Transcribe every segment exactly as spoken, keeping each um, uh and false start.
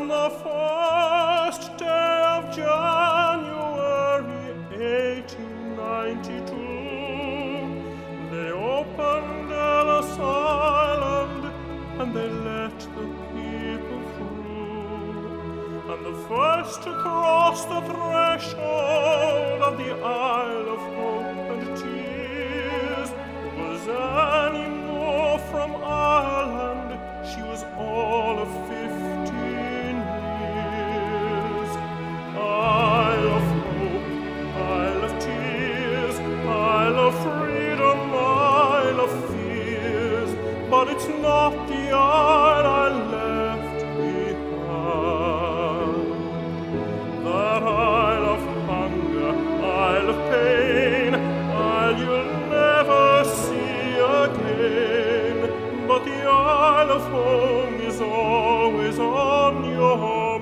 the first day of January eighteen ninety-two, they opened Ellis Island and they let the people through. And the first to cross the threshold of the Isle of Hope and Tears was Annie Moore from Ireland. She was all of fifteen years. Isle of Hope, Isle of Tears, Isle of Freedom, Isle of Fears, but it's not the isle I left behind. That Isle of Hunger, Isle of Pain, Isle you'll never see again, but the Isle of Home is always on your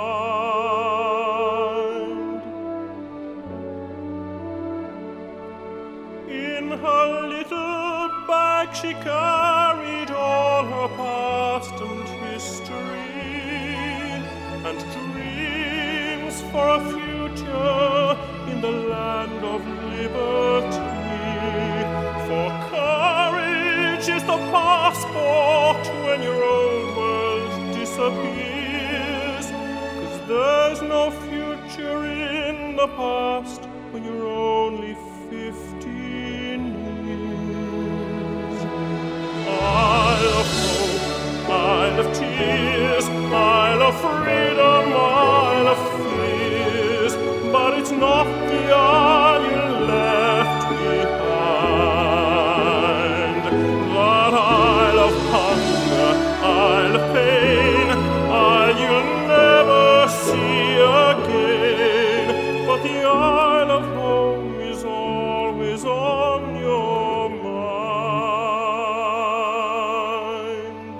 mind. In her little bag she carried all her past and history, and dreams for a future in the land of liberty. For courage is the passport when your old world disappears, 'cause there's no future in the past when you're only fifteen years. Isle of Hope, Isle of Tears, Isle of Freedom, Isle of Fears, but it's not the isle you left behind. That Isle of Hunger, Isle of Pain, Isle you'll never see again, but the Isle of Home is always on your mind.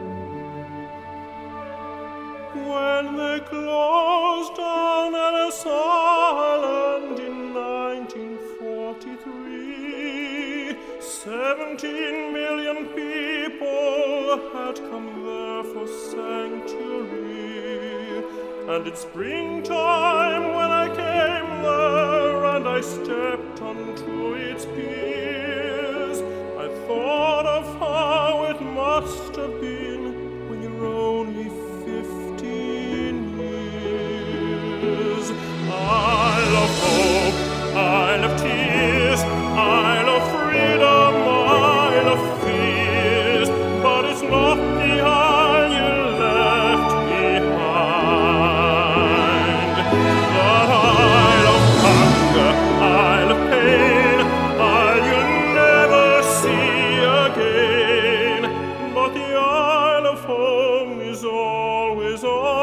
When they closed down Ellis Island in nineteen forty-three, seventeen million people had come there for sanctuary. And it's springtime when I came there, and I stepped onto its piers. I thought of how it must have been when you're only fifteen years. Isle of Hope, Isle of Tears, Isle of Freedom, Isle of Fears, but it's not the isle you left behind. That Isle of Hunger, Isle of Pain, Isle you'll never see again, but the Isle of Home is always on